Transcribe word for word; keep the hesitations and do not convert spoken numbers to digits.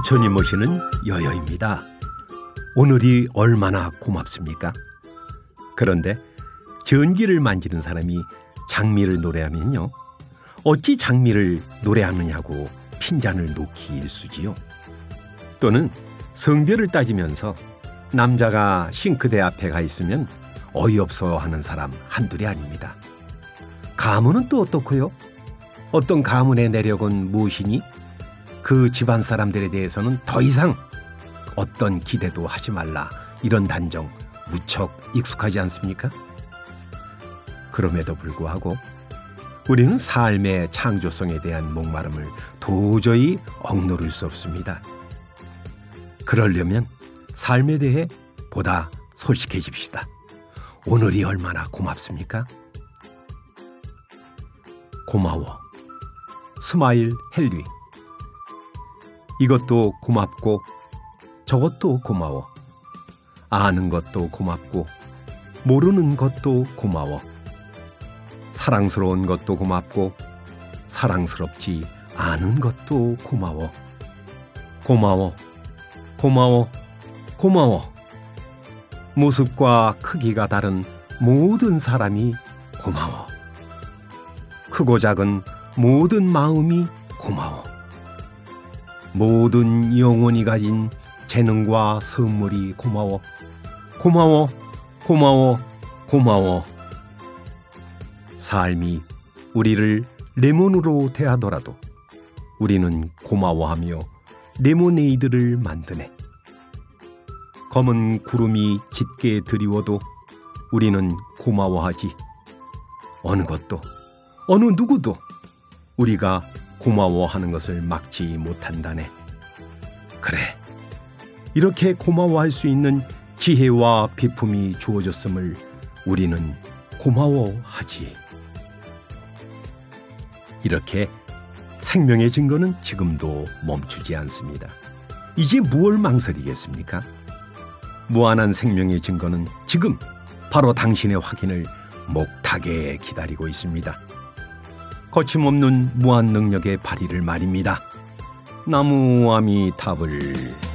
부처님 모시는 여여입니다. 오늘이 얼마나 고맙습니까? 그런데 전기를 만지는 사람이 장미를 노래하면요, 어찌 장미를 노래하느냐고 핀잔을 놓기 일쑤지요. 또는 성별을 따지면서 남자가 싱크대 앞에 가 있으면 어이없어 하는 사람 한둘이 아닙니다. 가문은 또 어떻고요? 어떤 가문의 내력은 무엇이니 그 집안 사람들에 대해서는 더 이상 어떤 기대도 하지 말라, 이런 단정 무척 익숙하지 않습니까? 그럼에도 불구하고 우리는 삶의 창조성에 대한 목마름을 도저히 억누를 수 없습니다. 그러려면 삶에 대해 보다 솔직해집시다. 오늘이 얼마나 고맙습니까? 고마워. 스마일 헬리. 이것도 고맙고 저것도 고마워. 아는 것도 고맙고 모르는 것도 고마워. 사랑스러운 것도 고맙고 사랑스럽지 않은 것도 고마워. 고마워. 고마워. 고마워. 모습과 크기가 다른 모든 사람이 고마워. 크고 작은 모든 마음이 고마워. 모든 영혼이 가진 재능과 선물이 고마워. 고마워. 고마워. 고마워. 삶이 우리를 레몬으로 대하더라도 우리는 고마워하며 레모네이드를 만드네. 검은 구름이 짙게 드리워도 우리는 고마워하지. 어느 것도 어느 누구도 우리가 고마워하는 것을 막지 못한다네. 그래, 이렇게 고마워할 수 있는 지혜와 비품이 주어졌음을 우리는 고마워하지. 이렇게 생명의 증거는 지금도 멈추지 않습니다. 이제 무얼 망설이겠습니까? 무한한 생명의 증거는 지금 바로 당신의 확인을 목탁에 기다리고 있습니다. 거침없는 무한 능력의 발휘를 말입니다. 나무 아미타불.